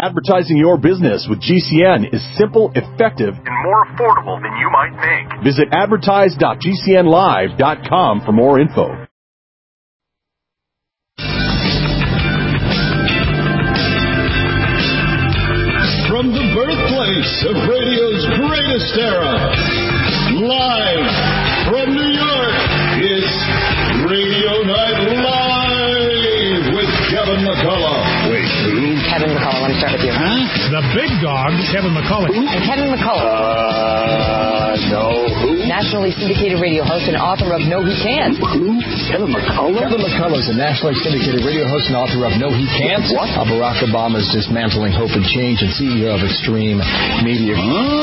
Advertising your business with GCN is simple, effective, and more affordable than you might think. Visit advertise.gcnlive.com for more info. From the birthplace of radio's greatest era, live from New York, it's Radio Night Live with Kevin McCullough. Wait, who? Kevin McCullough, let me start with you. Huh? The big dog, Kevin McCullough. And Kevin McCullough. No, who? Nationally syndicated radio host and author of No He Can't. Who? Kevin McCullough? Kevin McCullough is a nationally syndicated radio host and author of No He Can't. What? Barack Obama's Dismantling Hope and Change and CEO of Extreme Media.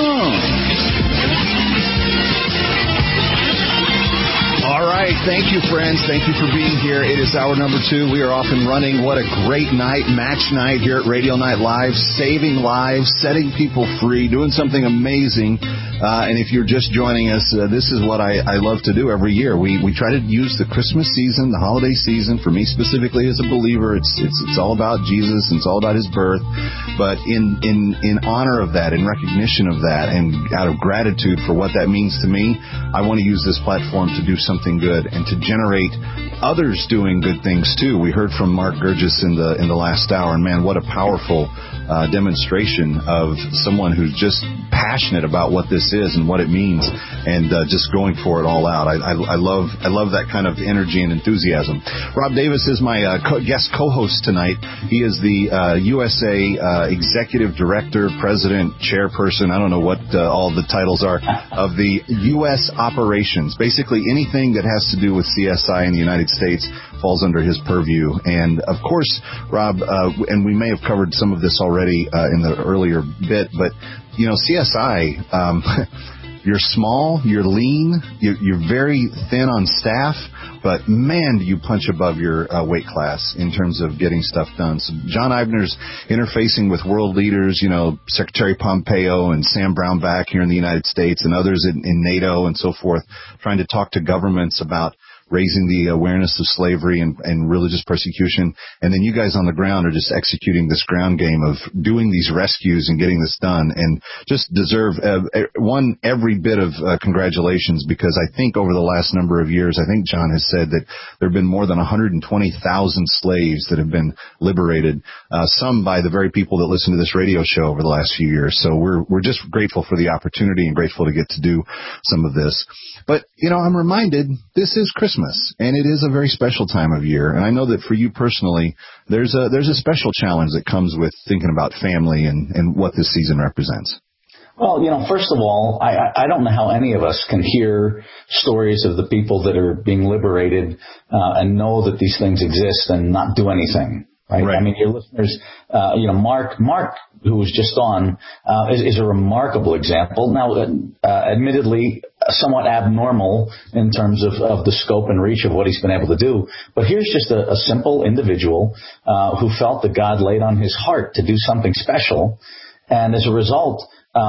All right. Thank you, friends. Thank you for being here. It is hour number 2. We are off and running. What a great night, match night here at Radio Night Live, saving lives, setting people free, doing something amazing. And if you're just joining us, this is what I love to do every year. We try to use the Christmas season, the holiday season. For me specifically as a believer, it's all about Jesus and it's all about his birth. But in honor of that, in recognition of that, and out of gratitude for what that means to me, I want to use this platform to do something good and to generate others doing good things too. We heard from Mark Gurgis in the last hour, and man, what a powerful demonstration of someone who's just passionate about what this is and what it means, and just going for it all out. I love that kind of energy and enthusiasm. Rob Davis is my guest co-host tonight. He is the USA Executive Director, President, Chairperson, I don't know what all the titles are, of the U.S. operations. Basically anything that has to do with CSI in the United States falls under his purview. And of course, Rob, and we may have covered some of this already in the earlier bit, but you know, CSI, you're small, you're lean, you're very thin on staff, but man, do you punch above your weight class in terms of getting stuff done. So John Eibner's interfacing with world leaders, you know, Secretary Pompeo and Sam Brownback here in the United States and others in NATO and so forth, trying to talk to governments about raising the awareness of slavery and religious persecution. And then you guys on the ground are just executing this ground game of doing these rescues and getting this done, and just deserve every bit of congratulations, because I think over the last number of years, I think John has said that there have been more than 120,000 slaves that have been liberated, some by the very people that listen to this radio show over the last few years. So we're just grateful for the opportunity and grateful to get to do some of this. But, you know, I'm reminded this is Christmas, and it is a very special time of year. And I know that for you personally, there's a special challenge that comes with thinking about family and what this season represents. Well, you know, first of all, I don't know how any of us can hear stories of the people that are being liberated and know that these things exist and not do anything. Right. I mean, your listeners, you know, Mark, who was just on, is a remarkable example. Now, admittedly, somewhat abnormal in terms of the scope and reach of what he's been able to do. But here's just a simple individual who felt that God laid on his heart to do something special. And as a result,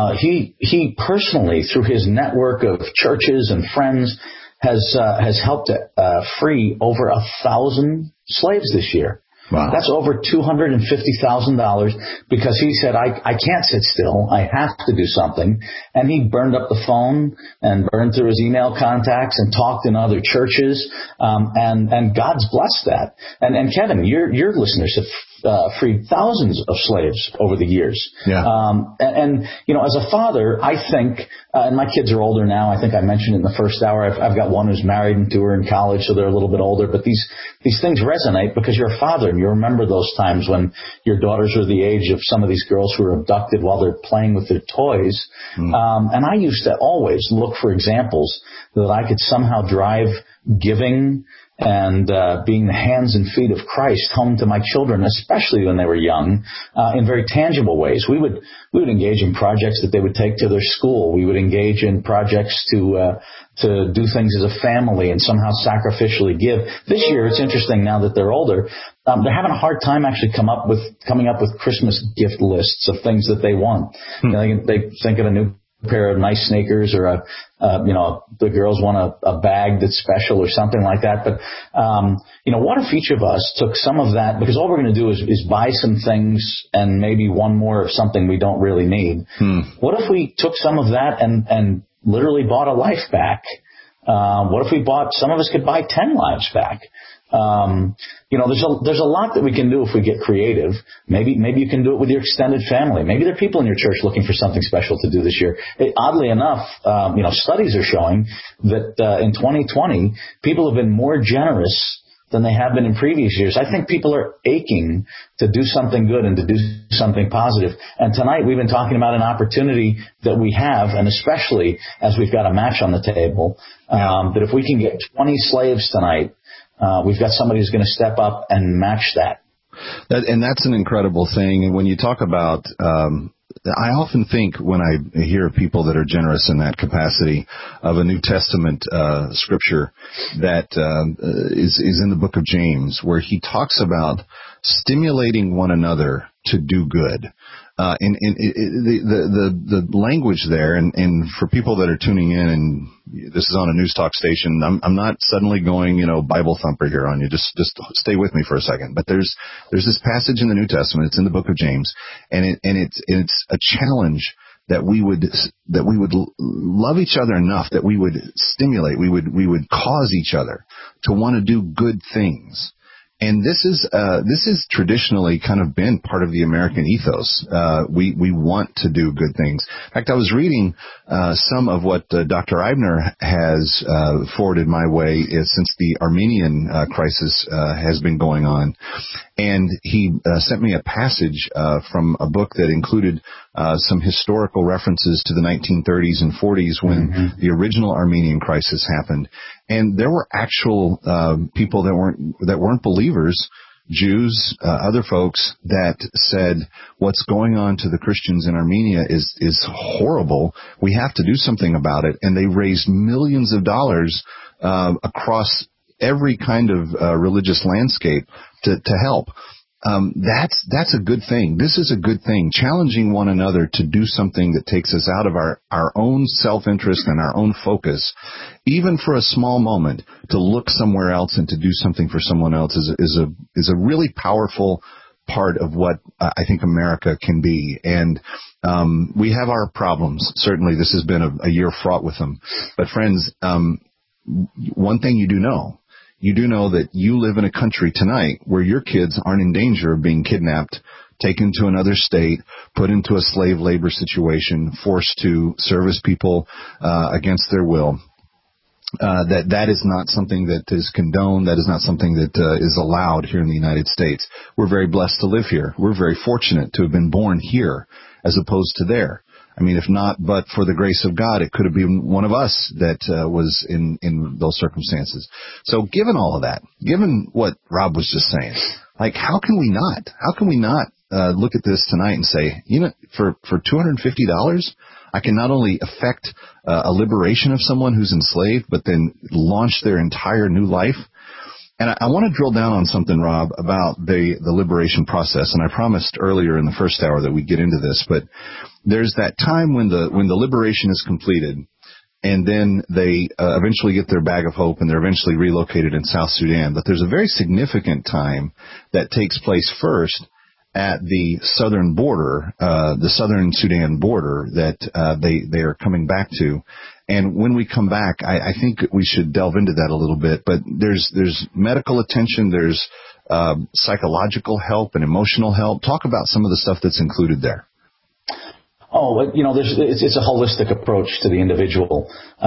he personally, through his network of churches and friends, has helped free over 1,000 slaves this year. Wow. That's over $250,000 because he said, I can't sit still. I have to do something. And he burned up the phone and burned through his email contacts and talked in other churches. And God's blessed that. And Kevin, your listeners have freed thousands of slaves over the years. Yeah. And, you know, as a father, I think, and my kids are older now. I think I mentioned in the first hour, I've got one who's married and two are in college, so they're a little bit older. But these things resonate because you're a father and you remember those times when your daughters are the age of some of these girls who are abducted while they're playing with their toys. And I used to always look for examples that I could somehow drive giving and being the hands and feet of Christ home to my children, especially when they were young, in very tangible ways. We would engage in projects that they would take to their school. We would engage in projects to do things as a family and somehow sacrificially give. This year, it's interesting now that they're older. They're having a hard time actually coming up with Christmas gift lists of things that they want. You know, they think of a new pair of nice sneakers, or the girls want a bag that's special or something like that. But, what if each of us took some of that, because all we're going to do is buy some things and maybe one more of something we don't really need. What if we took some of that and literally bought a life back? What if we some of us could buy 10 lives back? There's a lot that we can do if we get creative. Maybe you can do it with your extended family. Maybe there are people in your church looking for something special to do this year. Oddly enough, studies are showing that in 2020, people have been more generous than they have been in previous years. I think people are aching to do something good and to do something positive. And tonight we've been talking about an opportunity that we have, and especially as we've got a match on the table, that if we can get 20 slaves tonight, we've got somebody who's going to step up and match that. And that's an incredible thing. And when you talk about, I often think when I hear people that are generous in that capacity of a New Testament scripture that is in the book of James, where he talks about stimulating one another to do good. And the language there, and for people that are tuning in, and this is on a news talk station, I'm not suddenly going, Bible thumper here on you. Just stay with me for a second. But there's this passage in the New Testament. It's in the book of James, and it's a challenge that we would love each other enough that we would stimulate, we would cause each other to want to do good things. And this is traditionally kind of been part of the American ethos. We want to do good things. In fact, I was reading some of what Dr. Eibner has forwarded my way since the Armenian crisis has been going on. And he sent me a passage from a book that included some historical references to the 1930s and 40s when the original Armenian crisis happened. And there were actual people that weren't believers, Jews, other folks, that said what's going on to the Christians in Armenia is horrible. We have to do something about it. And they raised millions of dollars across every kind of religious landscape to help. That's a good thing. This is a good thing. Challenging one another to do something that takes us out of our own self-interest and our own focus, even for a small moment, to look somewhere else and to do something for someone else is a really powerful part of what I think America can be. And we have our problems. Certainly, this has been a year fraught with them. But friends, one thing you do know that you live in a country tonight where your kids aren't in danger of being kidnapped, taken to another state, put into a slave labor situation, forced to service people against their will. That is not something that is condoned. That is not something that is allowed here in the United States. We're very blessed to live here. We're very fortunate to have been born here as opposed to there. I mean, if not, but for the grace of God, it could have been one of us that was in those circumstances. So given all of that, given what Rob was just saying, how can we not look at this tonight and say, for $250, I can not only affect a liberation of someone who's enslaved, but then launch their entire new life. And I want to drill down on something, Rob, about the liberation process. And I promised earlier in the first hour that we'd get into this, but there's that time when the liberation is completed, and then they eventually get their bag of hope, and they're eventually relocated in South Sudan. But there's a very significant time that takes place first at the southern border, the southern Sudan border that they are coming back to. And when we come back, I think we should delve into that a little bit. But there's medical attention, there's psychological help and emotional help. Talk about some of the stuff that's included there. Oh, it's a holistic approach to the individual.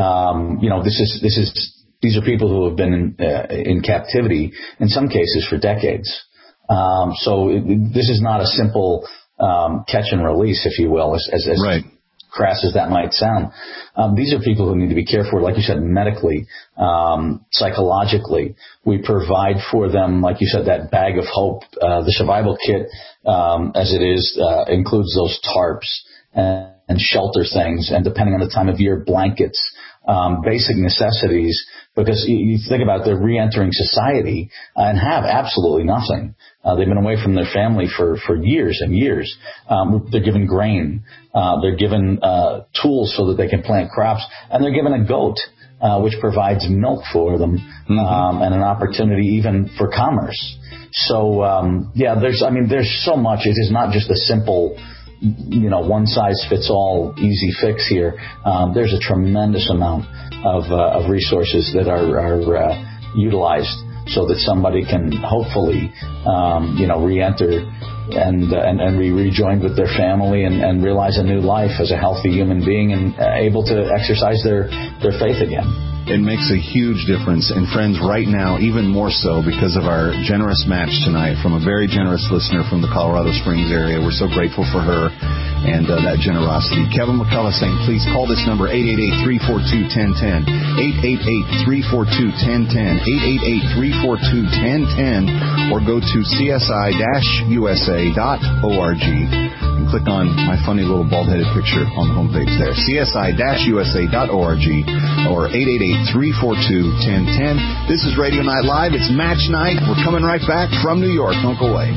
These are people who have been in captivity in some cases for decades. So this is not a simple catch and release, if you will, as right. Crass as that might sound. These are people who need to be cared for, like you said, medically, psychologically. We provide for them, like you said, that bag of hope. The survival kit, as it is, includes those tarps and shelter things, and depending on the time of year, blankets, basic necessities because you think about it, they're re-entering society and have absolutely nothing. They've been away from their family for years and years. They're given grain. They're given tools so that they can plant crops, and they're given a goat, which provides milk for them, and an opportunity even for commerce. So, there's so much. It is not just a simple, one-size-fits-all easy fix here. There's a tremendous amount of resources that are utilized so that somebody can hopefully, re-enter and be rejoined with their family and realize a new life as a healthy human being and able to exercise their faith again. It makes a huge difference. And friends, right now, even more so because of our generous match tonight from a very generous listener from the Colorado Springs area. We're so grateful for her and that generosity. Kevin McCullough saying, please call this number, 888-342-1010, 888-342-1010, 888-342-1010, or go to csi-usa.org and click on my funny little bald-headed picture on the homepage there, csi-usa.org, or 888-342-1010. This is Radio Night Live. It's Match Night. We're coming right back from New York. Don't go away.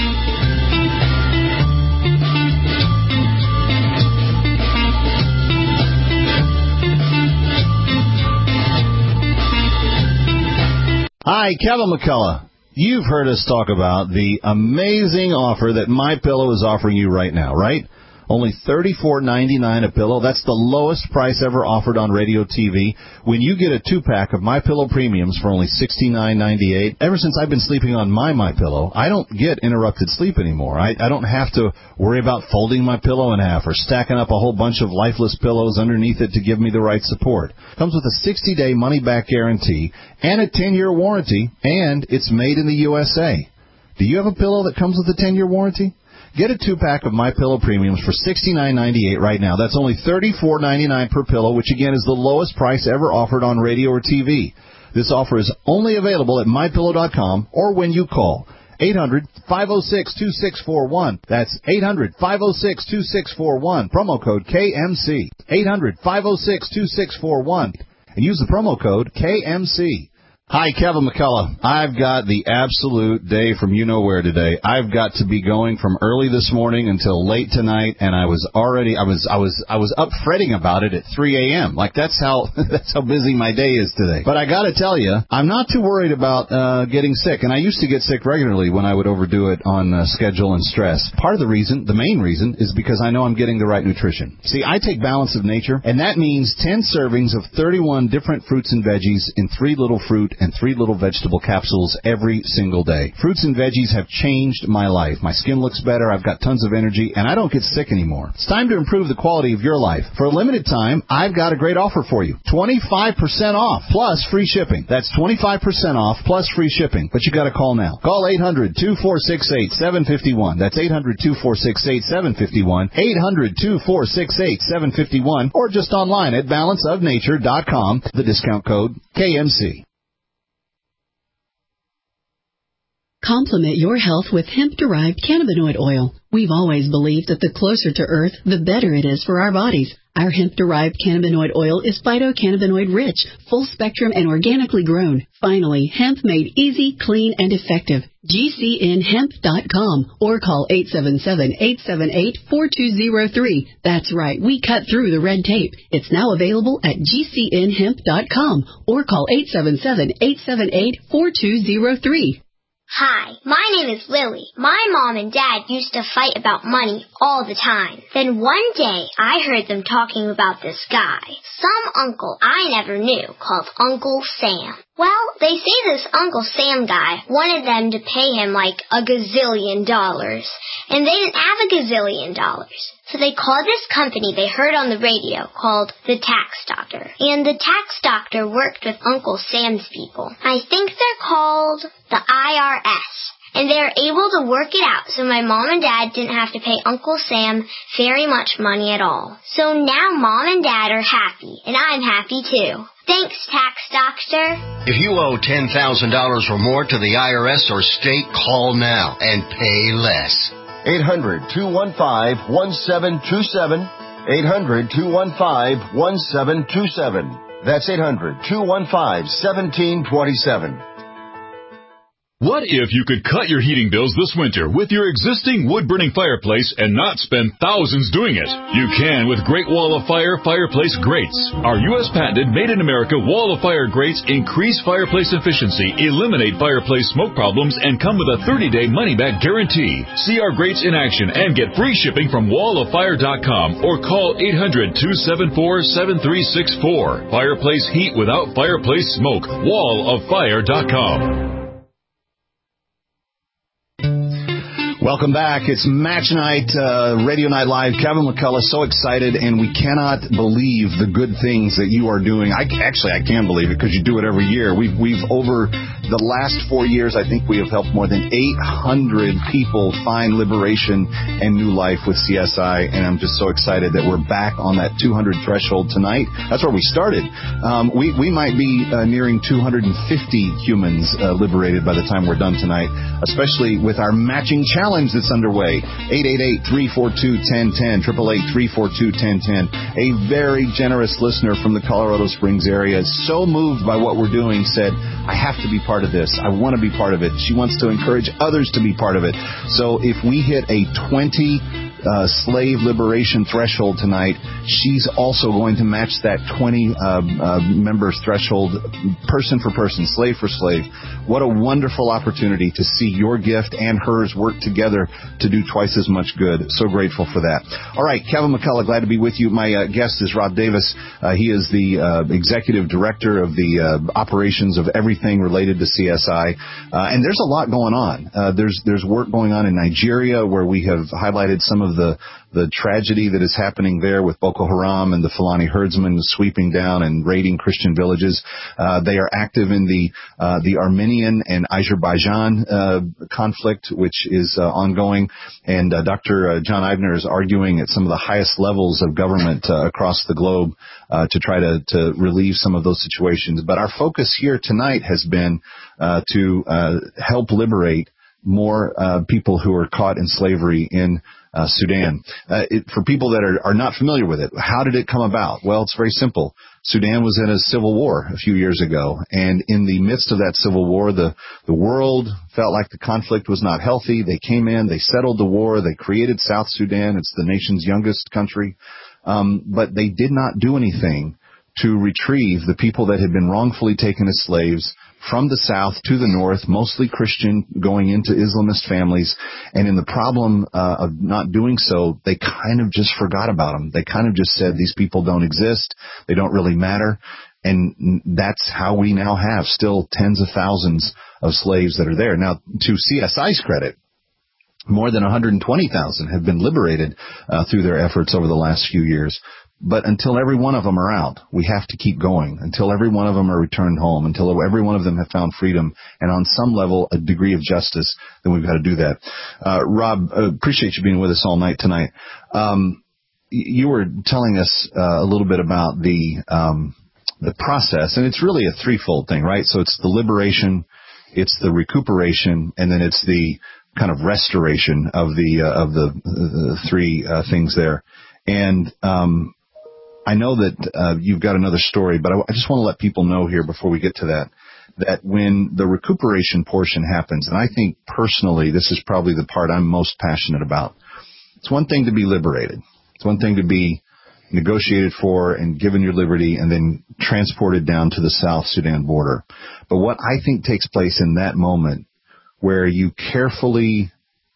Hi, Kevin McCullough. You've heard us talk about the amazing offer that MyPillow is offering you right now, right? Only $34.99 a pillow. That's the lowest price ever offered on radio TV. When you get a 2-pack of MyPillow Premiums for only $69.98, ever since I've been sleeping on my MyPillow, I don't get interrupted sleep anymore. I don't have to worry about folding my pillow in half or stacking up a whole bunch of lifeless pillows underneath it to give me the right support. Comes with a 60-day money-back guarantee and a 10-year warranty, and it's made in the USA. Do you have a pillow that comes with a 10-year warranty? Get a 2-pack of MyPillow Premiums for $69.98 right now. That's only $34.99 per pillow, which again is the lowest price ever offered on radio or TV. This offer is only available at MyPillow.com or when you call 800-506-2641. That's 800-506-2641. Promo code KMC. 800-506-2641. And use the promo code KMC. Hi, Kevin McCullough. I've got the absolute day from you-know-where today. I've got to be going from early this morning until late tonight, and I was up fretting about it at 3 a.m. Like that's how busy my day is today. But I got to tell you, I'm not too worried about getting sick, and I used to get sick regularly when I would overdo it on schedule and stress. Part of the main reason, is because I know I'm getting the right nutrition. See, I take Balance of Nature, and that means 10 servings of 31 different fruits and veggies in 3 little fruit and 3 little vegetable capsules every single day. Fruits and veggies have changed my life. My skin looks better, I've got tons of energy, and I don't get sick anymore. It's time to improve the quality of your life. For a limited time, I've got a great offer for you. 25% off plus free shipping. That's 25% off plus free shipping. But you got to call now. Call 800-2468-751. That's 800-2468-751. 800-2468-751. Or just online at balanceofnature.com. The discount code KMC. Complement your health with hemp-derived cannabinoid oil. We've always believed that the closer to Earth, the better it is for our bodies. Our hemp-derived cannabinoid oil is phytocannabinoid-rich, full-spectrum, and organically grown. Finally, hemp made easy, clean, and effective. GCNhemp.com or call 877-878-4203. That's right, we cut through the red tape. It's now available at GCNhemp.com or call 877-878-4203. Hi, my name is Lily. My mom and dad used to fight about money all the time. Then one day, I heard them talking about this guy, some uncle I never knew, called Uncle Sam. Well, they say this Uncle Sam guy wanted them to pay him like $1 gazillion, and they didn't have $1 gazillion. So they called this company they heard on the radio called the Tax Doctor. And the Tax Doctor worked with Uncle Sam's people. I think they're called the IRS. And they were able to work it out so my mom and dad didn't have to pay Uncle Sam very much money at all. So now mom and dad are happy, and I'm happy too. Thanks, Tax Doctor. If you owe $10,000 or more to the IRS or state, call now and pay less. 800-215-1727. 800-215-1727. That's 800-215-1727. What if you could cut your heating bills this winter with your existing wood-burning fireplace and not spend thousands doing it? You can with Great Wall of Fire fireplace grates. Our U.S. patented made-in-America Wall of Fire grates increase fireplace efficiency, eliminate fireplace smoke problems, and come with a 30-day money-back guarantee. See our grates in action and get free shipping from walloffire.com or call 800-274-7364. Fireplace heat without fireplace smoke. walloffire.com. Welcome back. It's Match Night, Radio Night Live. Kevin McCullough, so excited, and we cannot believe the good things that you are doing. I can believe it because you do it every year. We've over the last 4 years, I think we have helped more than 800 people find liberation and new life with CSI, and I'm just so excited that we're back on that 200 threshold tonight. That's where we started. We might be nearing 250 humans liberated by the time we're done tonight, especially with our matching challenge that's underway. 888-342-1010, 888-342-1010. A very generous listener from the Colorado Springs area is so moved by what we're doing, said, I have to be part of this. I want to be part of it. She wants to encourage others to be part of it. So if we hit a 20 slave liberation threshold tonight, she's also going to match that 20 members threshold, person for person, slave for slave. What a wonderful opportunity to see your gift and hers work together to do twice as much good. So grateful for that. All right, Kevin McCullough, glad to be with you. My guest is Rob Davis. He is the executive director of the operations of everything related to CSI. And there's a lot going on. There's work going on in Nigeria where we have highlighted some of the tragedy that is happening there with Boko Haram and the Fulani herdsmen sweeping down and raiding Christian villages. They are active in the Armenian and Azerbaijan conflict, which is ongoing. And Dr. John Eibner is arguing at some of the highest levels of government across the globe to try to relieve some of those situations. But our focus here tonight has been to help liberate more people who are caught in slavery in Sudan. For people that are not familiar with it, how did it come about? Well, it's very simple. Sudan was in a civil war a few years ago, and in the midst of that civil war, the world felt like the conflict was not healthy. They came in, they settled the war, they created South Sudan. It's the nation's youngest country, but they did not do anything to retrieve the people that had been wrongfully taken as slaves from the south to the north, mostly Christian, going into Islamist families. And in the problem of not doing so, they kind of just forgot about them. They kind of just said, these people don't exist. They don't really matter. And that's how we now have still tens of thousands of slaves that are there. Now, to CSI's credit, more than 120,000 have been liberated through their efforts over the last few years. But until every one of them are out, we have to keep going. Until every one of them are returned home, until every one of them have found freedom and on some level a degree of justice, then we've got to do that. Rob, appreciate you being with us all night tonight. You were telling us a little bit about the process, and it's really a threefold thing, right? So it's the liberation, it's the recuperation, and then it's the kind of restoration of the three things there. And I know that you've got another story, but I just want to let people know here before we get to that when the recuperation portion happens, and I think personally this is probably the part I'm most passionate about. It's one thing to be liberated. It's one thing to be negotiated for and given your liberty and then transported down to the South Sudan border. But what I think takes place in that moment where you carefully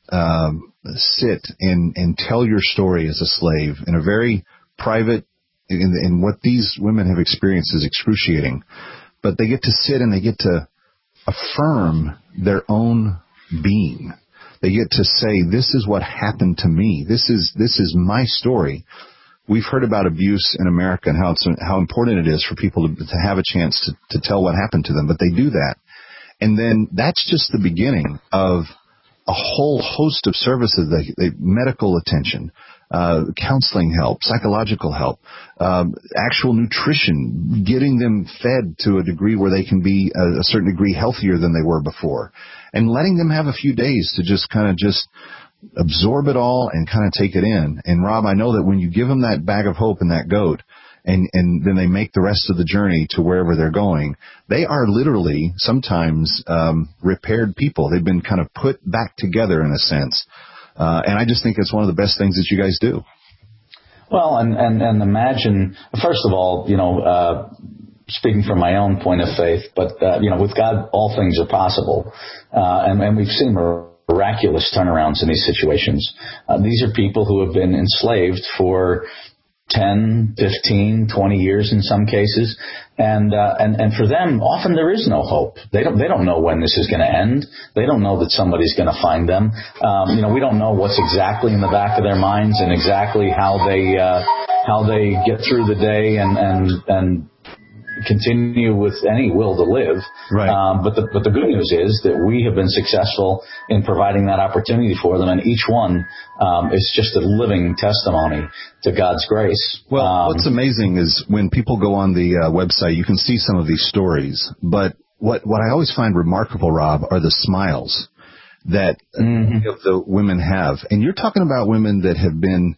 sit and tell your story as a slave in a very private, and what these women have experienced is excruciating, but they get to sit and they get to affirm their own being. They get to say, this is what happened to me. This is my story. We've heard about abuse in America and how important it is for people to have a chance to tell what happened to them, but they do that. And then that's just the beginning of a whole host of services, medical attention, counseling help, psychological help, actual nutrition, getting them fed to a degree where they can be a certain degree healthier than they were before, and letting them have a few days to just kind of just absorb it all and kind of take it in. And Rob, I know that when you give them that bag of hope and that goat, and then they make the rest of the journey to wherever they're going, they are literally sometimes repaired people. They've been kind of put back together in a sense. And I just think it's one of the best things that you guys do. Well, and imagine, first of all, speaking from my own point of faith, but, with God, all things are possible. And we've seen miraculous turnarounds in these situations. These are people who have been enslaved for 10, 15, 20 years in some cases. And for them, often there is no hope. They don't know when this is going to end. They don't know that somebody's going to find them. We don't know what's exactly in the back of their minds and exactly how they get through the day and continue with any will to live. Right. But the good news is that we have been successful in providing that opportunity for them, and each one is just a living testimony to God's grace. Well, what's amazing is when people go on the website, you can see some of these stories. But what I always find remarkable, Rob, are the smiles that the women have. And you're talking about women that have been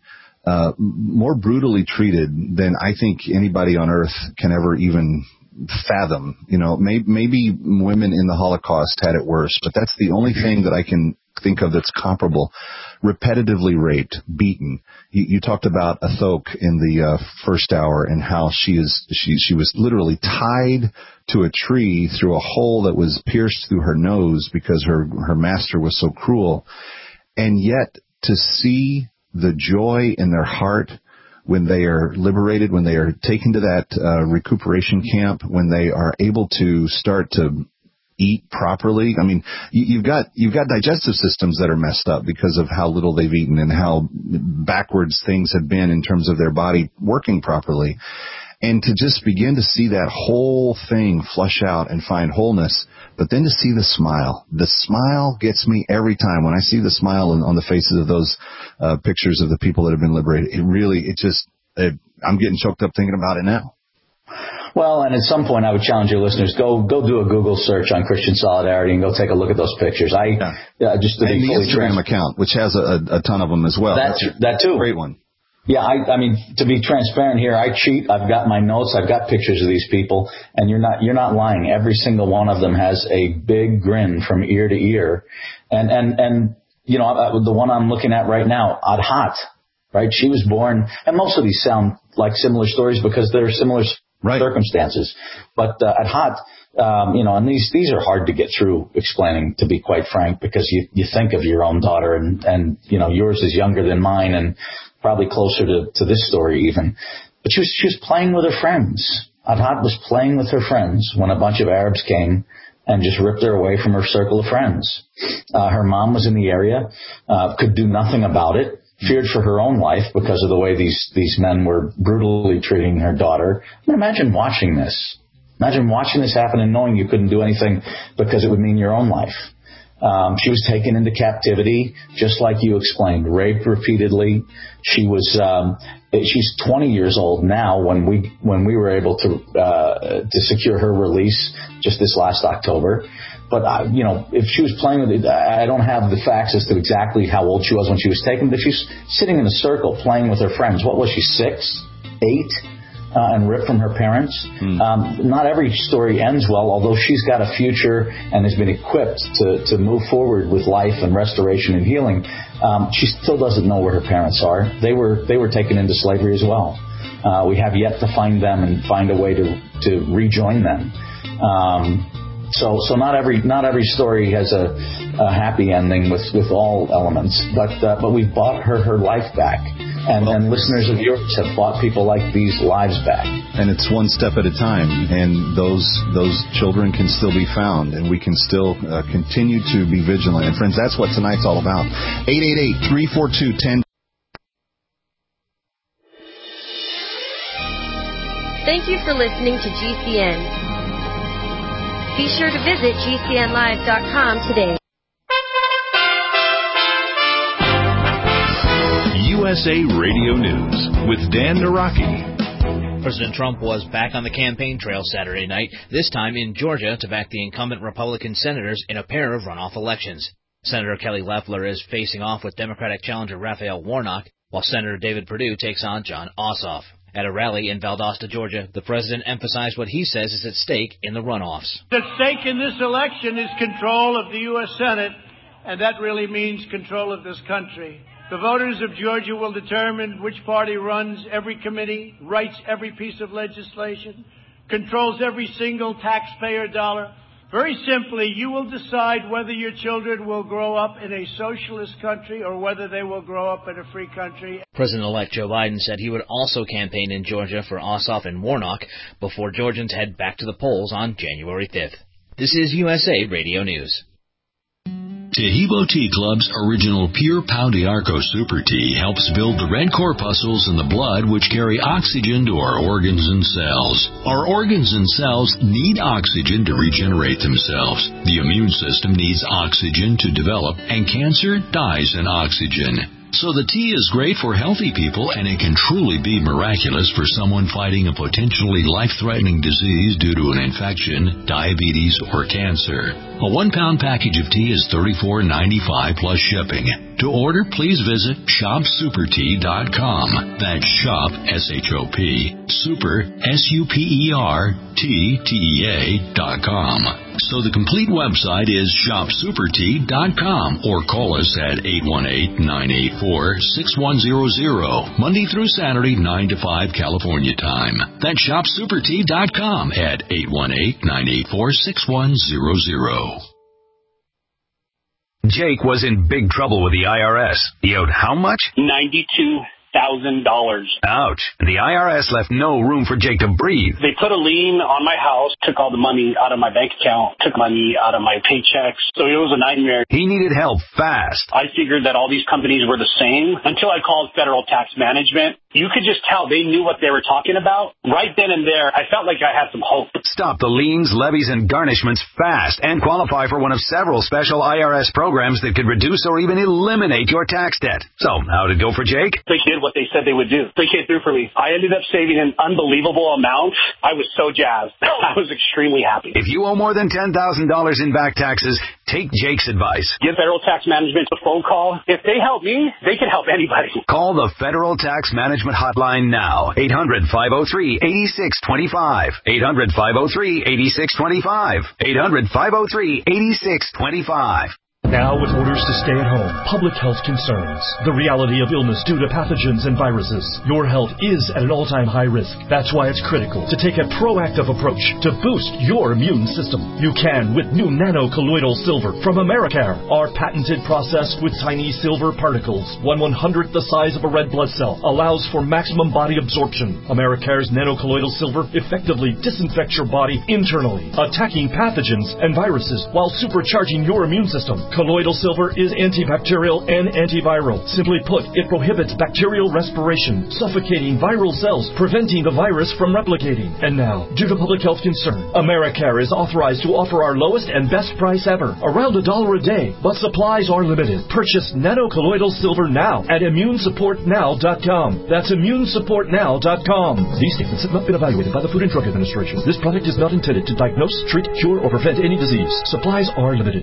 more brutally treated than I think anybody on earth can ever even fathom. Maybe women in the Holocaust had it worse, but that's the only thing that I can think of that's comparable. Repetitively raped, beaten. You talked about Athok in the first hour and how she was literally tied to a tree through a hole that was pierced through her nose because her master was so cruel. And yet to see the joy in their heart when they are liberated, when they are taken to that recuperation camp, when they are able to start to eat properly. I mean, you've got digestive systems that are messed up because of how little they've eaten and how backwards things have been in terms of their body working properly. And to just begin to see that whole thing flush out and find wholeness, but then to see the smile gets me every time. When I see the smile on the faces of those pictures of the people that have been liberated, I'm getting choked up thinking about it now. Well, and at some point I would challenge your listeners, go do a Google search on Christian Solidarity and go take a look at those pictures. Just to be fully Instagram account, which has a ton of them as well. That too. Great one. Yeah, I mean, to be transparent here, I cheat. I've got my notes. I've got pictures of these people, and you're not lying. Every single one of them has a big grin from ear to ear. And the one I'm looking at right now, Adhat, right? She was born, and most of these sound like similar stories because they're similar circumstances. But Adhat, and these are hard to get through explaining, to be quite frank, because you think of your own daughter, and yours is younger than mine, and probably closer to this story even. But she was playing with her friends. Adhat was playing with her friends when a bunch of Arabs came and just ripped her away from her circle of friends. Her mom was in the area, could do nothing about it, feared for her own life because of the way these men were brutally treating her daughter. I mean, imagine watching this. Imagine watching this happen and knowing you couldn't do anything because it would mean your own life. She was taken into captivity, just like you explained, raped repeatedly. She's 20 years old now when we were able to secure her release just this last October. But, if she was playing with it, I don't have the facts as to exactly how old she was when she was taken, but she's sitting in a circle playing with her friends. What was she, 6, 8? And ripped from her parents. Not every story ends well, although she's got a future and has been equipped to move forward with life and restoration and healing. She still doesn't know where her parents are. They were taken into slavery as well. We have yet to find them and find a way to rejoin them. So not every story has a happy ending with all elements, but we've bought her life back. And listeners of yours have bought people like these lives back. And it's one step at a time, and those children can still be found, and we can still continue to be vigilant. And friends, that's what tonight's all about. 888-342-10. Thank you for listening to GCN. Be sure to visit GCNlive.com today. USA Radio News with Dan Naraki. President Trump was back on the campaign trail Saturday night, this time in Georgia to back the incumbent Republican senators in a pair of runoff elections. Senator Kelly Loeffler is facing off with Democratic challenger Raphael Warnock, while Senator David Perdue takes on Jon Ossoff. At a rally in Valdosta, Georgia, the president emphasized what he says is at stake in the runoffs. At stake in this election is control of the U.S. Senate, and that really means control of this country. The voters of Georgia will determine which party runs every committee, writes every piece of legislation, controls every single taxpayer dollar. Very simply, you will decide whether your children will grow up in a socialist country or whether they will grow up in a free country. President-elect Joe Biden said he would also campaign in Georgia for Ossoff and Warnock before Georgians head back to the polls on January 5th. This is USA Radio News. Tahibo Tea Club's original Pure Pau d'Arco Super Tea helps build the red corpuscles in the blood which carry oxygen to our organs and cells. Our organs and cells need oxygen to regenerate themselves. The immune system needs oxygen to develop, and cancer dies in oxygen. So the tea is great for healthy people, and it can truly be miraculous for someone fighting a potentially life-threatening disease due to an infection, diabetes, or cancer. A 1-pound package of tea is $34.95 plus shipping. To order, please visit shopsupertea.com. That's shop, S-H-O-P, super, S-U-P-E-R-T-T-E-A.com. So the complete website is shopsupertea.com, or call us at 818-984-6100, Monday through Saturday, 9 to 5 California time. That's shopsupertea.com at 818-984-6100. Jake was in big trouble with the IRS. He owed how much? $92,000. Ouch. The IRS left no room for Jake to breathe. They put a lien on my house, took all the money out of my bank account, took money out of my paychecks. So it was a nightmare. He needed help fast. I figured that all these companies were the same until I called Federal Tax Management. You could just tell they knew what they were talking about. Right then and there, I felt like I had some hope. Stop the liens, levies, and garnishments fast and qualify for one of several special IRS programs that could reduce or even eliminate your tax debt. So, how did it go for Jake? They did what they said they would do. They came through for me. I ended up saving an unbelievable amount. I was so jazzed. I was extremely happy. If you owe more than $10,000 in back taxes, take Jake's advice. Give Federal Tax Management a phone call. If they help me, they can help anybody. Call the Federal Tax Management hotline now. 800-503-8625. 800-503-8625. 800-503-8625. Now, with orders to stay at home, public health concerns, the reality of illness due to pathogens and viruses, your health is at an all-time high risk. That's why it's critical to take a proactive approach to boost your immune system. You can with new nano-colloidal silver from Americare. Our patented process with tiny silver particles, 1/100th the size of a red blood cell, allows for maximum body absorption. Americare's nano-colloidal silver effectively disinfects your body internally, attacking pathogens and viruses while supercharging your immune system. Colloidal silver is antibacterial and antiviral. Simply put, it prohibits bacterial respiration, suffocating viral cells, preventing the virus from replicating. And now, due to public health concern, Americare is authorized to offer our lowest and best price ever, around $1 a day, but supplies are limited. Purchase nano-colloidal silver now at immunesupportnow.com. That's immunesupportnow.com. These statements have not been evaluated by the Food and Drug Administration. This product is not intended to diagnose, treat, cure, or prevent any disease. Supplies are limited.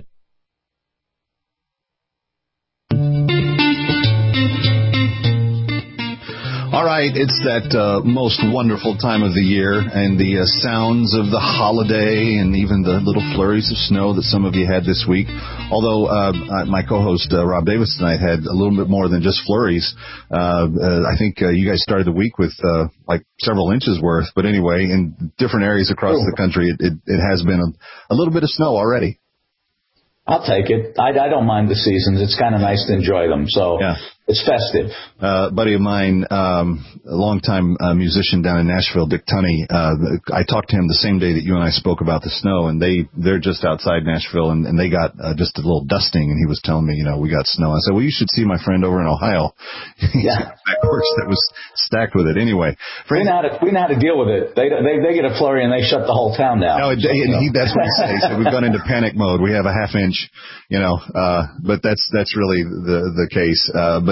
All right, it's that most wonderful time of the year, and the sounds of the holiday, and even the little flurries of snow that some of you had this week. Although my co-host Rob Davis and I had a little bit more than just flurries. I think you guys started the week with like several inches worth. But anyway, in different areas across the country, it has been a little bit of snow already. I'll take it. I don't mind the seasons. It's kind of nice to enjoy them. So yeah. It's festive. A buddy of mine, a longtime musician down in Nashville, Dick Tunney, I talked to him the same day that you and I spoke about the snow, and they're just outside Nashville, and they got just a little dusting, and he was telling me, we got snow. I said, well, you should see my friend over in Ohio. Yeah. Of course, that was stacked with it. Anyway. We know how to deal with it. They get a flurry, and they shut the whole town down. No, that's what he said. He said, we've gone into panic mode. We have a half inch, but that's really the case. But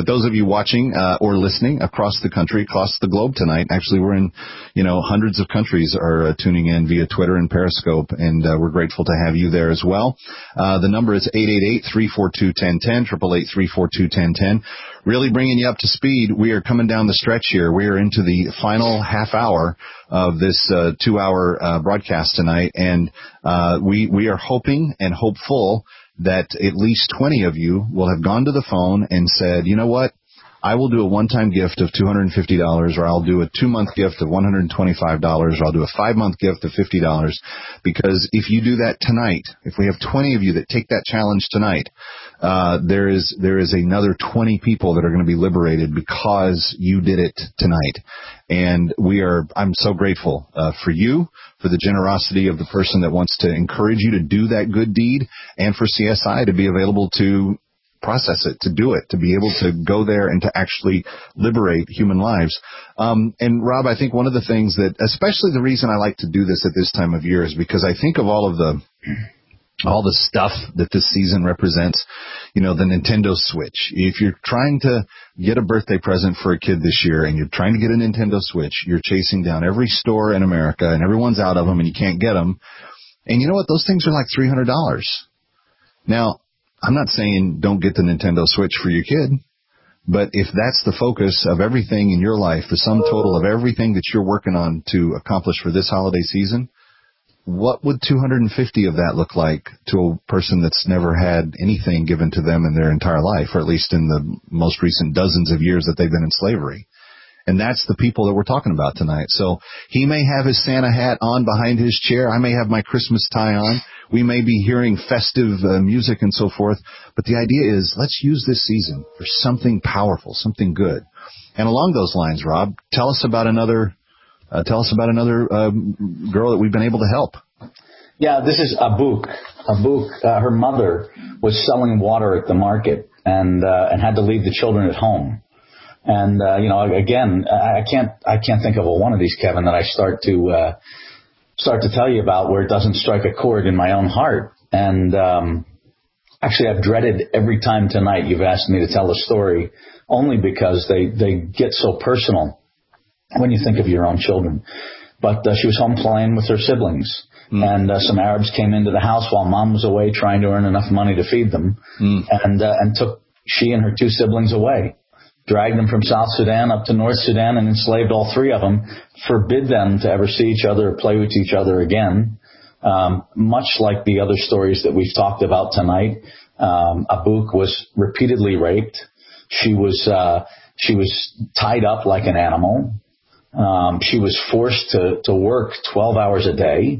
But those of you watching or listening across the country, across the globe tonight, actually we're in, hundreds of countries are tuning in via Twitter and Periscope, and we're grateful to have you there as well. The number is 888-342-1010, 888-342-1010. Really bringing you up to speed. We are coming down the stretch here. We are into the final half hour of this 2-hour broadcast tonight, and we are hoping and hopeful that at least 20 of you will have gone to the phone and said, you know what, I will do a one-time gift of $250, or I'll do a 2-month gift of $125, or I'll do a 5-month gift of $50, because if you do that tonight, if we have 20 of you that take that challenge tonight, there is another 20 people that are going to be liberated because you did it tonight. And I'm so grateful for you, for the generosity of the person that wants to encourage you to do that good deed, and for CSI to be available to process it, to do it, to be able to go there and to actually liberate human lives. And Rob, I think one of the things that, especially the reason I like to do this at this time of year, is because I think of all the stuff that this season represents, the Nintendo Switch. If you're trying to get a birthday present for a kid this year and you're trying to get a Nintendo Switch, you're chasing down every store in America and everyone's out of them and you can't get them. And you know what? Those things are like $300. Now, I'm not saying don't get the Nintendo Switch for your kid, but if that's the focus of everything in your life, the sum total of everything that you're working on to accomplish for this holiday season, what would 250 of that look like to a person that's never had anything given to them in their entire life, or at least in the most recent dozens of years that they've been in slavery? And that's the people that we're talking about tonight. So he may have his Santa hat on behind his chair. I may have my Christmas tie on. We may be hearing festive music and so forth. But the idea is, let's use this season for something powerful, something good. And along those lines, Rob, tell us about another girl that we've been able to help. Yeah, this is Abuk. Abuk, her mother was selling water at the market and had to leave the children at home. And, again, I can't think of one of these, Kevin, that I start to tell you about where it doesn't strike a chord in my own heart. And, actually, I've dreaded every time tonight you've asked me to tell a story, only because they get so personal when you think of your own children. But she was home playing with her siblings. And some Arabs came into the house while Mom was away trying to earn enough money to feed them, and took she and her 2 siblings away. Dragged them from South Sudan up to North Sudan and enslaved all 3 of them, forbid them to ever see each other or play with each other again. Much like the other stories that we've talked about tonight, Abuk was repeatedly raped. She was tied up like an animal. She was forced to work 12 hours a day.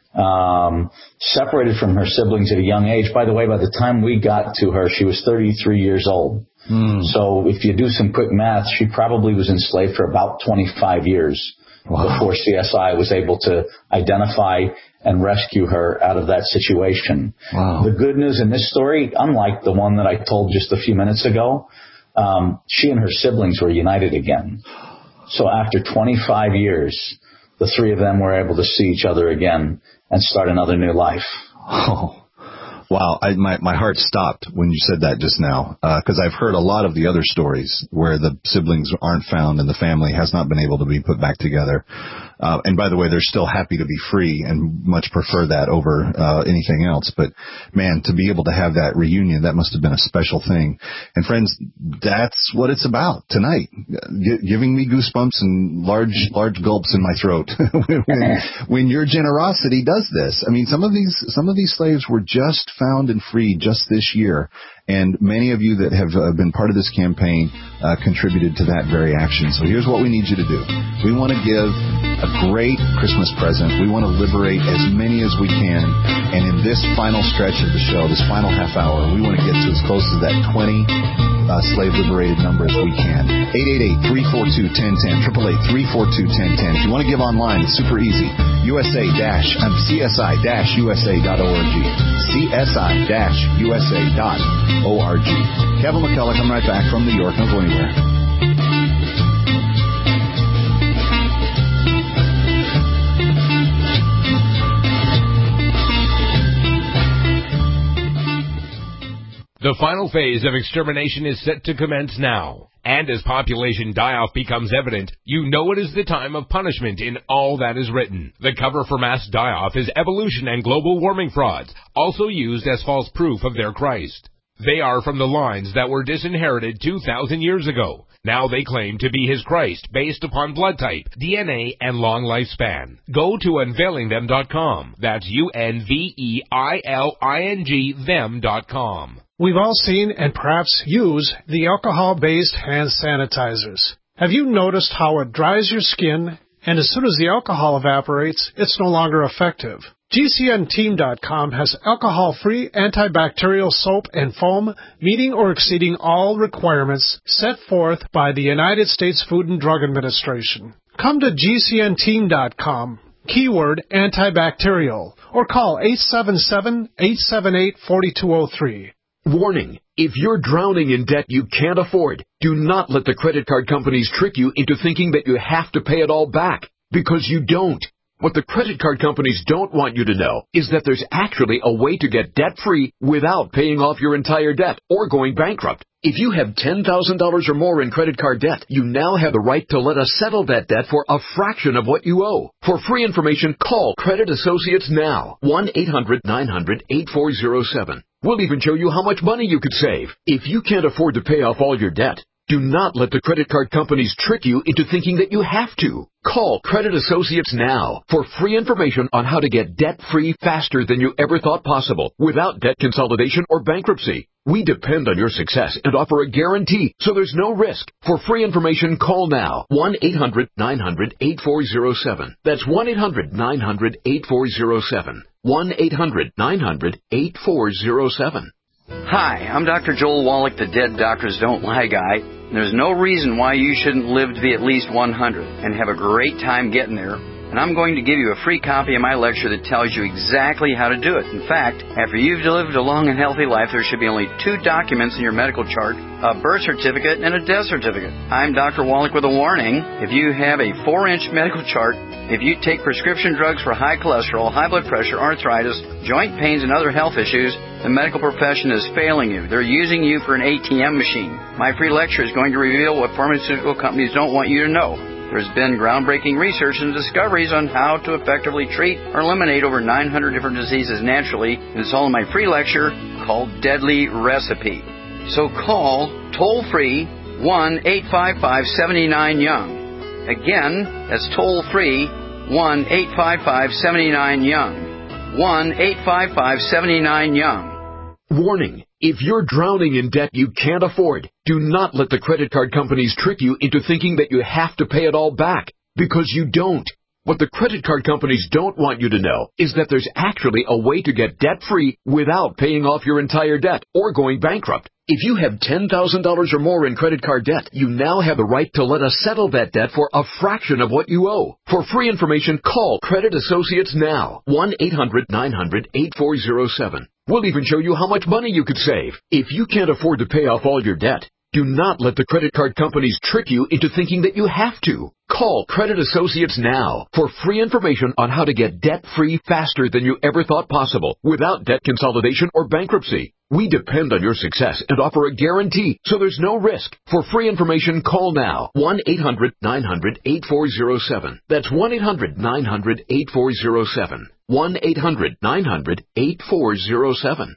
Separated from her siblings at a young age. By the way, by the time we got to her, she was 33 years old. So if you do some quick math, she probably was enslaved for about 25 years before CSI was able to identify and rescue her out of that situation. Wow. The good news in this story, unlike the one that I told just a few minutes ago, she and her siblings were united again. So after 25 years, the 3 of them were able to see each other again and start another new life. Oh, wow. My heart stopped when you said that just now, because I've heard a lot of the other stories where the siblings aren't found and the family has not been able to be put back together. And by the way, they're still happy to be free and much prefer that over anything else. But, man, to be able to have that reunion, that must have been a special thing. And, friends, that's what it's about tonight, giving me goosebumps and large gulps in my throat when your generosity does this. I mean, some of these slaves were just found and freed just this year. And many of you that have been part of this campaign contributed to that very action. So here's what we need you to do. We want to give a great Christmas present. We want to liberate as many as we can. And in this final stretch of the show, this final half hour, we want to get to as close to that 20 slave-liberated number as we can. 888-342-1010, 888-342-1010. If you want to give online, it's super easy. CSI-USA.org. CSI-USA.org. Kevin McCullough, come right back from New York. Don't go anywhere. The final phase of extermination is set to commence now. And as population die-off becomes evident, you know it is the time of punishment in all that is written. The cover for mass die-off is evolution and global warming frauds, also used as false proof of their Christ. They are from the lines that were disinherited 2,000 years ago. Now they claim to be his Christ based upon blood type, DNA, and long lifespan. Go to unveilingthem.com. That's UNVEILING them.com. We've all seen and perhaps use the alcohol-based hand sanitizers. Have you noticed how it dries your skin, and as soon as the alcohol evaporates, it's no longer effective? GCNteam.com has alcohol-free antibacterial soap and foam meeting or exceeding all requirements set forth by the United States Food and Drug Administration. Come to GCNteam.com, keyword antibacterial, or call 877-878-4203. Warning. If you're drowning in debt you can't afford, do not let the credit card companies trick you into thinking that you have to pay it all back, because you don't. What the credit card companies don't want you to know is that there's actually a way to get debt-free without paying off your entire debt or going bankrupt. If you have $10,000 or more in credit card debt, you now have the right to let us settle that debt for a fraction of what you owe. For free information, call Credit Associates now. 1-800-900-8407. We'll even show you how much money you could save. If you can't afford to pay off all your debt, do not let the credit card companies trick you into thinking that you have to. Call Credit Associates now for free information on how to get debt-free faster than you ever thought possible without debt consolidation or bankruptcy. We depend on your success and offer a guarantee, so there's no risk. For free information, call now. 1-800-900-8407. That's 1-800-900-8407. 1-800-900-8407. Hi, I'm Dr. Joel Wallach, the Dead Doctors Don't Lie guy. There's no reason why you shouldn't live to be at least 100 and have a great time getting there. And I'm going to give you a free copy of my lecture that tells you exactly how to do it. In fact, after you've lived a long and healthy life, there should be only 2 documents in your medical chart, a birth certificate and a death certificate. I'm Dr. Wallach with a warning. If you have a 4-inch medical chart, if you take prescription drugs for high cholesterol, high blood pressure, arthritis, joint pains, and other health issues, the medical profession is failing you. They're using you for an ATM machine. My free lecture is going to reveal what pharmaceutical companies don't want you to know. There's been groundbreaking research and discoveries on how to effectively treat or eliminate over 900 different diseases naturally, and it's all in my free lecture called Deadly Recipe. So call toll-free 1-855-79-YOUNG. Again, that's toll-free 1-855-79-YOUNG. 1-855-79-YOUNG. Warning. If you're drowning in debt you can't afford, do not let the credit card companies trick you into thinking that you have to pay it all back, because you don't. What the credit card companies don't want you to know is that there's actually a way to get debt-free without paying off your entire debt or going bankrupt. If you have $10,000 or more in credit card debt, you now have the right to let us settle that debt for a fraction of what you owe. For free information, call Credit Associates now. 1-800-900-8407. We'll even show you how much money you could save. If you can't afford to pay off all your debt, do not let the credit card companies trick you into thinking that you have to. Call Credit Associates now for free information on how to get debt-free faster than you ever thought possible without debt consolidation or bankruptcy. We depend on your success and offer a guarantee, so there's no risk. For free information, call now. 1-800-900-8407. That's 1-800-900-8407. 1-800-900-8407.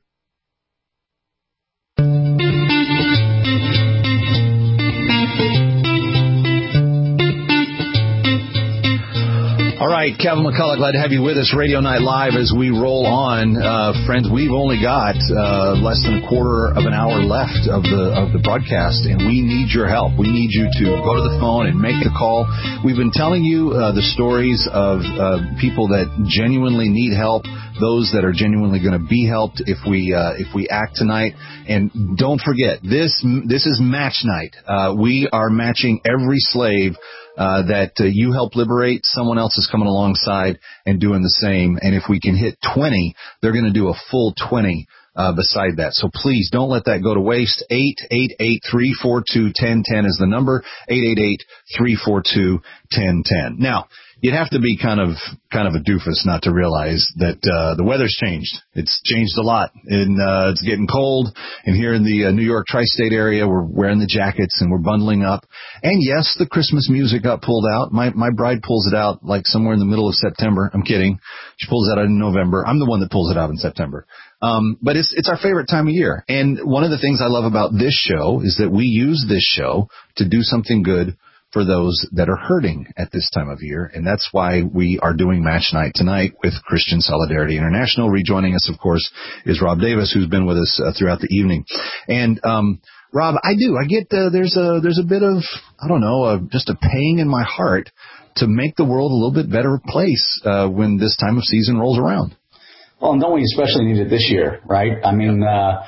All right, Kevin McCullough, glad to have you with us. Radio Night Live as we roll on. Friends, we've only got less than a quarter of an hour left of the broadcast, and we need your help. We need you to go to the phone and make the call. We've been telling you the stories of people that genuinely need help, those that are genuinely going to be helped if we act tonight. And don't forget, this is match night. We are matching every slave that you help liberate. Someone else is coming alongside and doing the same. And if we can hit 20, they're going to do a full 20 beside that. So please don't let that go to waste. 888-342-1010 is the number. 888-342-1010. Now, You'd have to be kind of a doofus not to realize that the weather's changed. It's changed a lot, and it's getting cold. And here in the New York tri-state area, we're wearing the jackets and we're bundling up. And yes, the Christmas music got pulled out. My bride pulls it out like somewhere in the middle of September. I'm kidding. She pulls it out in November. I'm the one that pulls it out in September. But it's our favorite time of year. And one of the things I love about this show is that we use this show to do something good for those that are hurting at this time of year. And that's why we are doing Match Night tonight with Christian Solidarity International. Rejoining us, of course, is Rob Davis, who's been with us throughout the evening. And Rob, I get there's a bit of, I don't know, just a pang in my heart to make the world a little bit better place when this time of season rolls around. Well, and don't we especially need it this year, right? I mean,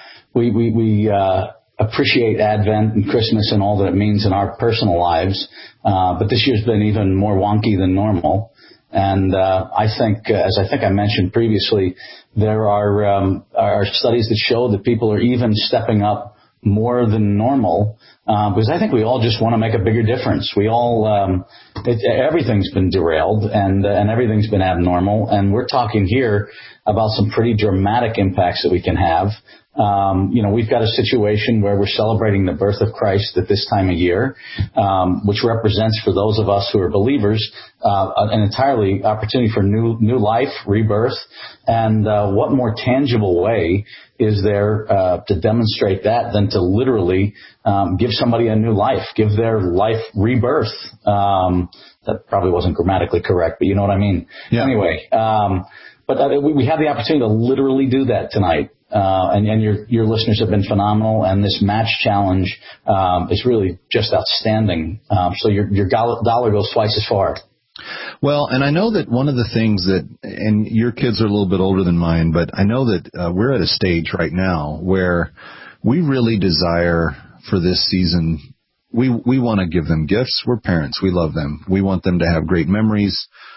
we appreciate Advent and Christmas and all that it means in our personal lives. But this year's been even more wonky than normal. And I think, as I mentioned previously, there are studies that show that people are even stepping up more than normal, because I think we all just want to make a bigger difference. We all, everything's been derailed and everything's been abnormal. And we're talking here about some pretty dramatic impacts that we can have. We've got a situation where we're celebrating the birth of Christ at this time of year, which represents for those of us who are believers, an entirely opportunity for new life, rebirth. And, what more tangible way is there, to demonstrate that than to literally, give somebody a new life, give their life rebirth. That probably wasn't grammatically correct, but you know what I mean? Yeah. Anyway, but we have the opportunity to literally do that tonight. And your listeners have been phenomenal, and this match challenge is really just outstanding. So your dollar goes twice as far. Well, and I know that one of the things that, and your kids are a little bit older than mine, but I know that we're at a stage right now where we really desire for this season. We want to give them gifts. We're parents. We love them. We want them to have great memories.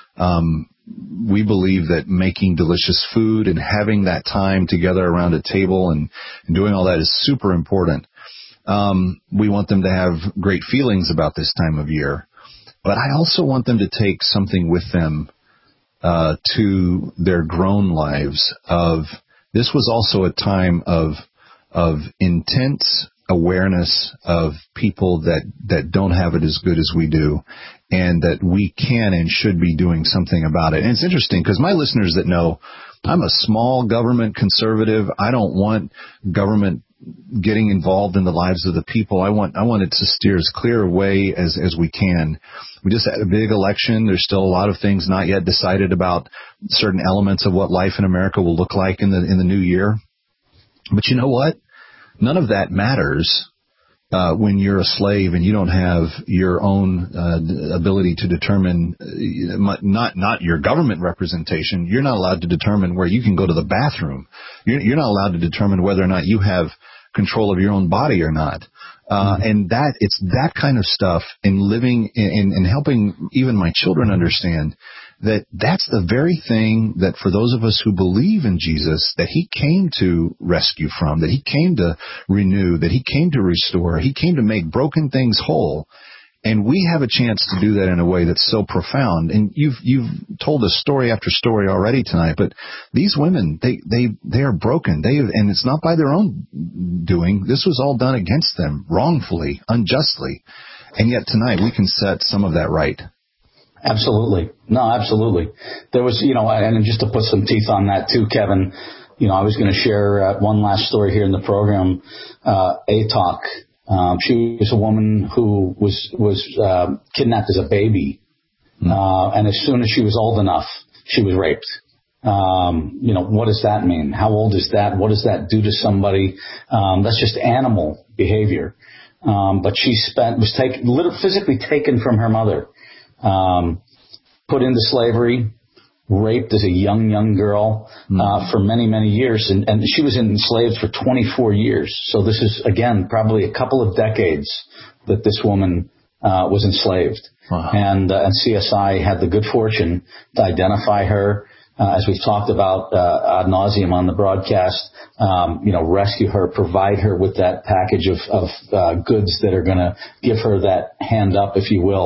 We believe that making delicious food and having that time together around a table and doing all that is super important. We want them to have great feelings about this time of year. But I also want them to take something with them to their grown lives of this was also a time of intense awareness of people that don't have it as good as we do, and that we can and should be doing something about it. And it's interesting because my listeners that know I'm a small government conservative. I don't want government getting involved in the lives of the people. I want it to steer as clear a way as we can. We just had a big election. There's still a lot of things not yet decided about certain elements of what life in America will look like in the new year. But you know what? None of that matters when you're a slave and you don't have your own ability to determine, not your government representation. You're not allowed to determine where you can go to the bathroom. You're not allowed to determine whether or not you have control of your own body or not. And it's that kind of stuff in living and helping even my children understand that's the very thing that for those of us who believe in Jesus, that he came to rescue from, that he came to renew, that he came to restore, he came to make broken things whole. And we have a chance to do that in a way that's so profound. And you've told us story after story already tonight, but these women, they are broken. And it's not by their own doing. This was all done against them wrongfully, unjustly. And yet tonight we can set some of that right. Absolutely. No, absolutely. There was, and just to put some teeth on that too, Kevin, I was going to share one last story here in the program. ATOC. She was a woman who was kidnapped as a baby. And as soon as she was old enough, she was raped. What does that mean? How old is that? What does that do to somebody? That's just animal behavior. But she was physically taken from her mother. Put into slavery, raped as a young girl, for many, many years. And she was enslaved for 24 years. So this is, again, probably a couple of decades that this woman, was enslaved. Wow. And CSI had the good fortune to identify her, as we've talked about, ad nauseum on the broadcast, rescue her, provide her with that package of goods that are going to give her that hand up, if you will,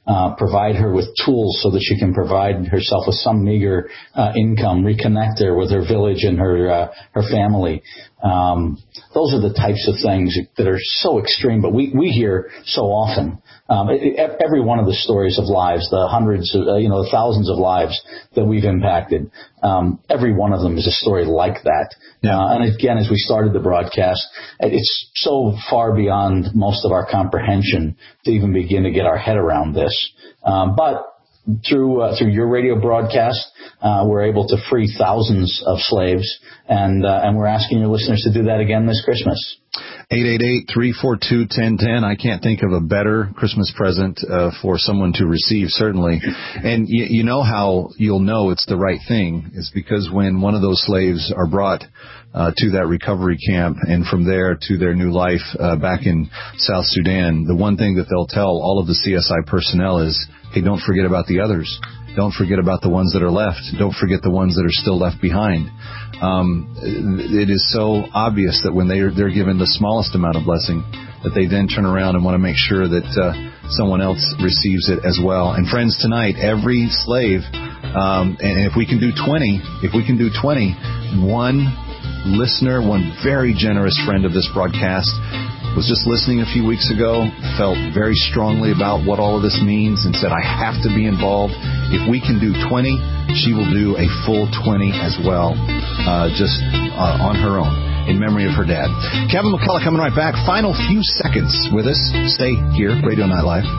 provide her with tools so that she can provide herself with some meager income, reconnect her with her village and her family. Those are the types of things that are so extreme, but we hear so often. Every one of the stories of lives, the hundreds of, the thousands of lives that we've impacted, every one of them is a story like that. And again, as we started the broadcast, it's so far beyond most of our comprehension to even begin to get our head around this. But through your radio broadcast, we're able to free thousands of slaves, and we're asking your listeners to do that again this Christmas. 888-342-1010. I can't think of a better Christmas present for someone to receive, certainly. And you know how you'll know it's the right thing is because when one of those slaves are brought to that recovery camp and from there to their new life back in South Sudan, the one thing that they'll tell all of the CSI personnel is, hey, don't forget about the others. Don't forget about the ones that are left. Don't forget the ones that are still left behind. It is so obvious that when they're given the smallest amount of blessing, that they then turn around and want to make sure that someone else receives it as well. And friends, tonight, every slave, and if we can do 20, one listener, one very generous friend of this broadcast, was just listening a few weeks ago, felt very strongly about what all of this means and said, I have to be involved. If we can do 20, she will do a full 20 as well, just on her own, in memory of her dad. Kevin McCullough coming right back. Final few seconds with us. Stay here, Radio Night Live.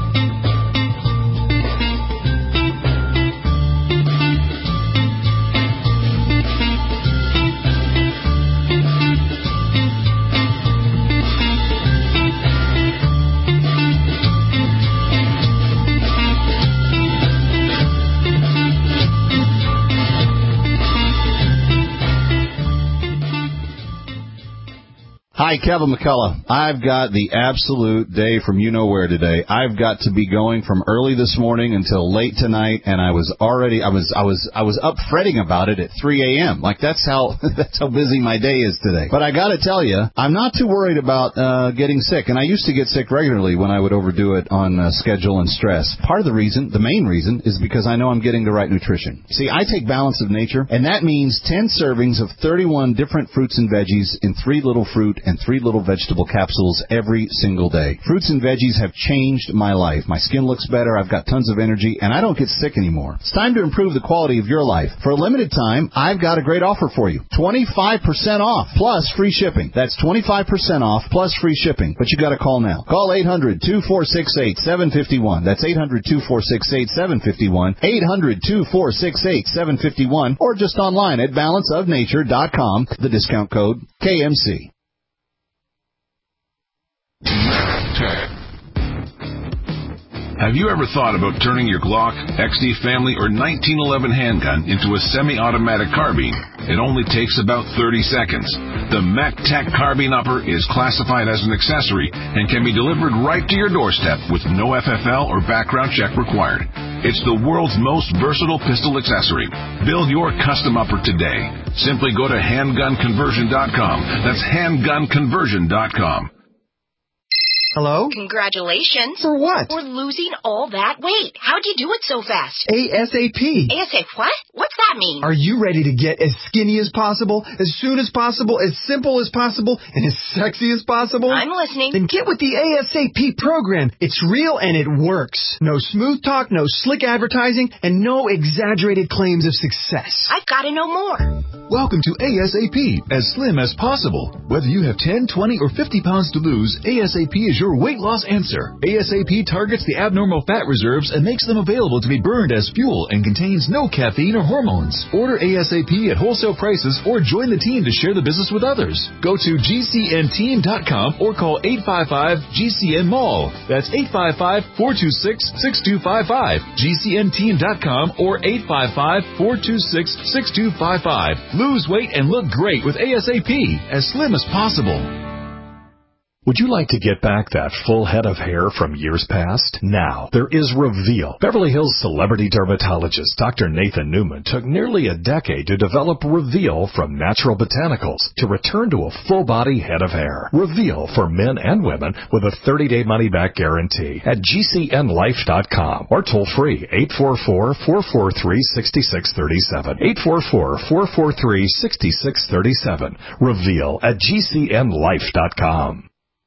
Hi, Kevin McCullough. I've got the absolute day from you-know-where today. I've got to be going from early this morning until late tonight, and I was up fretting about it at 3 a.m. Like that's how busy my day is today. But I got to tell you, I'm not too worried about getting sick, and I used to get sick regularly when I would overdo it on schedule and stress. Part of the reason, the main reason, is because I know I'm getting the right nutrition. See, I take Balance of Nature, and that means 10 servings of 31 different fruits and veggies in 3 little fruit and 3 little vegetable capsules every single day. Fruits and veggies have changed my life. My skin looks better, I've got tons of energy, and I don't get sick anymore. It's time to improve the quality of your life. For a limited time, I've got a great offer for you. 25% off plus free shipping. That's 25% off plus free shipping. But you got to call now. Call 800-2468-751. That's 800-2468-751. 800-2468-751. Or just online at balanceofnature.com. The discount code KMC. Have you ever thought about turning your Glock, XD Family, or 1911 handgun into a semi-automatic carbine? It only takes about 30 seconds. The MacTac Carbine Upper is classified as an accessory and can be delivered right to your doorstep with no FFL or background check required. It's the world's most versatile pistol accessory. Build your custom upper today. Simply go to handgunconversion.com. That's handgunconversion.com. Hello? Congratulations. For what? For losing all that weight. How'd you do it so fast? ASAP. ASAP what? What's that mean? Are you ready to get as skinny as possible, as soon as possible, as simple as possible, and as sexy as possible? I'm listening. Then get with the ASAP program. It's real and it works. No smooth talk, no slick advertising, and no exaggerated claims of success. I've got to know more. Welcome to ASAP, as slim as possible. Whether you have 10, 20, or 50 pounds to lose, ASAP is your weight loss answer. ASAP targets the abnormal fat reserves and makes them available to be burned as fuel and contains no caffeine or hormones. Order ASAP at wholesale prices or join the team to share the business with others. Go to GCNteam.com or call 855-GCN-MALL. That's 855-426-6255. GCNteam.com or 855-426-6255. Lose weight and look great with ASAP, as slim as possible. Would you like to get back that full head of hair from years past? Now, there is Reveal. Beverly Hills celebrity dermatologist Dr. Nathan Newman took nearly a decade to develop Reveal from natural botanicals to return to a full-body head of hair. Reveal for men and women with a 30-day money-back guarantee at GCNlife.com or toll-free 844-443-6637. 844-443-6637. Reveal at GCNlife.com.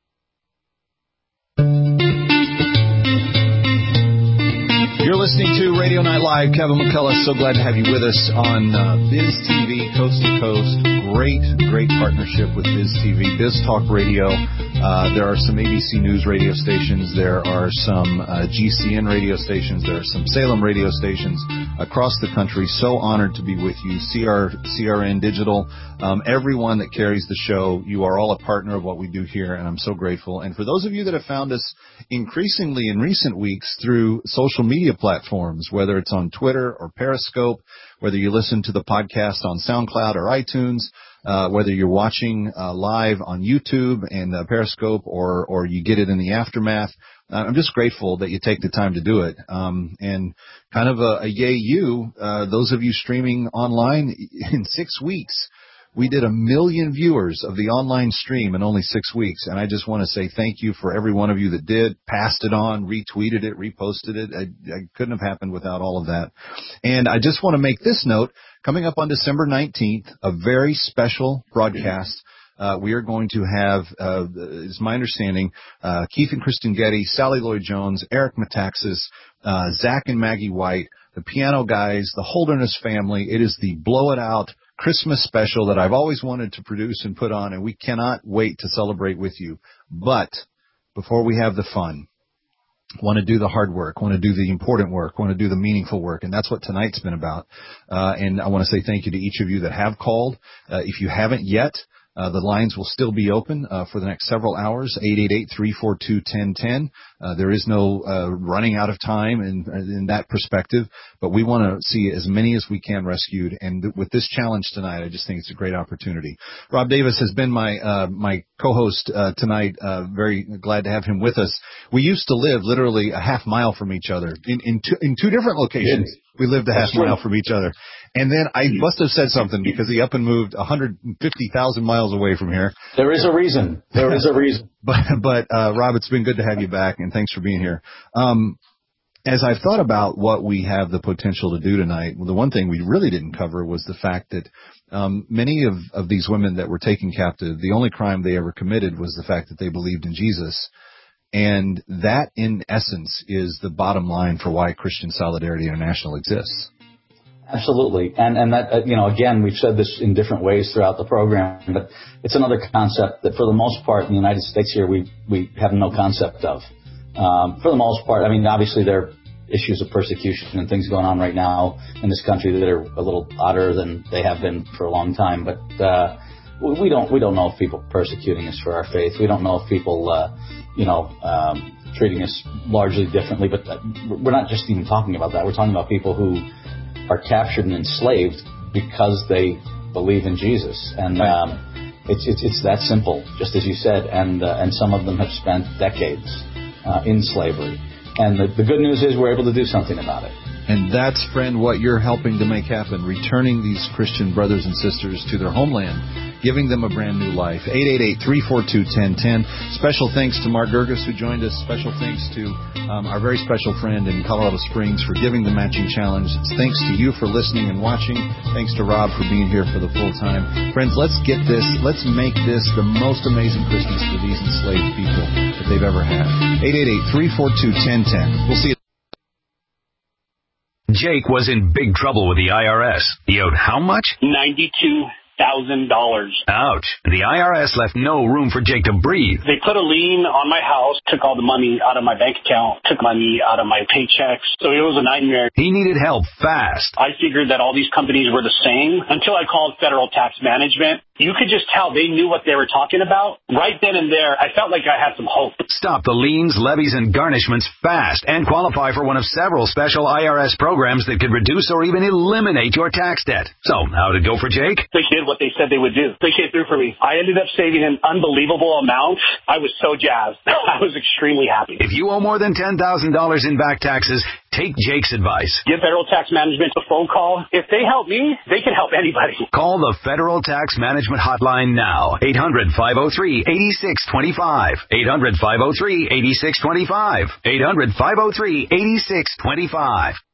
You're listening to Radio Night Live. Kevin McCullough, so glad to have you with us on Biz TV, Coast to Coast. Great partnership with Biz TV, Biz Talk Radio. There are some ABC News radio stations. There are some GCN radio stations. There are some Salem radio stations across the country. So honored to be with you. CRN Digital, everyone that carries the show, you are all a partner of what we do here, and I'm so grateful. And for those of you that have found us increasingly in recent weeks through social media platforms, whether it's on Twitter or Periscope, whether you listen to the podcast on SoundCloud or iTunes, whether you're watching live on YouTube and Periscope or you get it in the aftermath, I'm just grateful that you take the time to do it. And kind of a yay you, those of you streaming online in 6 weeks. We did 1 million viewers of the online stream in only 6 weeks, and I just want to say thank you for every one of you that did, passed it on, retweeted it, reposted it. I couldn't have happened without all of that. And I just want to make this note, coming up on December 19th, a very special broadcast. We are going to have, it's my understanding, Keith and Kristen Getty, Sally Lloyd-Jones, Eric Metaxas, Zach and Maggie White, the Piano Guys, the Holderness family. It is the Blow It Out Christmas special that I've always wanted to produce and put on, and we cannot wait to celebrate with you. But before we have the fun, want to do the hard work, want to do the important work, want to do the meaningful work, and that's what tonight's been about. And I want to say thank you to each of you that have called. If you haven't yet, the lines will still be open for the next several hours, 888-342-1010. There is no running out of time in that perspective, but we want to see as many as we can rescued. And with this challenge tonight, I just think it's a great opportunity. Rob Davis has been my co-host tonight. Very glad to have him with us. We used to live literally a half mile from each other in two different locations. We lived a half mile from each other. And then I must have said something because he up and moved 150,000 miles away from here. There is a reason. But Rob, it's been good to have you back, and thanks for being here. As I've thought about what we have the potential to do tonight, well, the one thing we really didn't cover was the fact that many of these women that were taken captive, the only crime they ever committed was the fact that they believed in Jesus. And that, in essence, is the bottom line for why Christian Solidarity International exists. Absolutely. And that, again, we've said this in different ways throughout the program, but it's another concept that for the most part in the United States here, we have no concept of. For the most part, I mean, obviously there are issues of persecution and things going on right now in this country that are a little odder than they have been for a long time. But we don't know if people are persecuting us for our faith. We don't know if people, treating us largely differently. But we're not just even talking about that. We're talking about people who are captured and enslaved because they believe in Jesus. And it's that simple, just as you said. And some of them have spent decades in slavery. And the good news is we're able to do something about it. And that's, friend, what you're helping to make happen, returning these Christian brothers and sisters to their homeland, giving them a brand new life. 888-342-1010. Special thanks to Mark Gerges, who joined us. Special thanks to our very special friend in Colorado Springs for giving the matching challenge. Thanks to you for listening and watching. Thanks to Rob for being here for the full time. Friends, let's get this. Let's make this the most amazing Christmas for these enslaved people that they've ever had. 888-342-1010. We'll see you. Jake was in big trouble with the IRS. He owed how much? $92,000. Ouch. The IRS left no room for Jake to breathe. They put a lien on my house, took all the money out of my bank account, took money out of my paychecks. So it was a nightmare. He needed help fast. I figured that all these companies were the same until I called Federal Tax Management. you could just tell they knew what they were talking about. Right then and there, I felt like I had some hope. Stop the liens, levies, and garnishments fast and qualify for one of several special IRS programs that could reduce or even eliminate your tax debt. So, how'd it go for Jake? They did what they said they would do. They came through for me. I ended up saving an unbelievable amount. I was so jazzed. I was extremely happy. If you owe more than $10,000 in back taxes, take Jake's advice. Give Federal Tax Management a phone call. If they help me, they can help anybody. Call the Federal Tax Management Hotline now. 800-503-8625. 800-503-8625. 800-503-8625.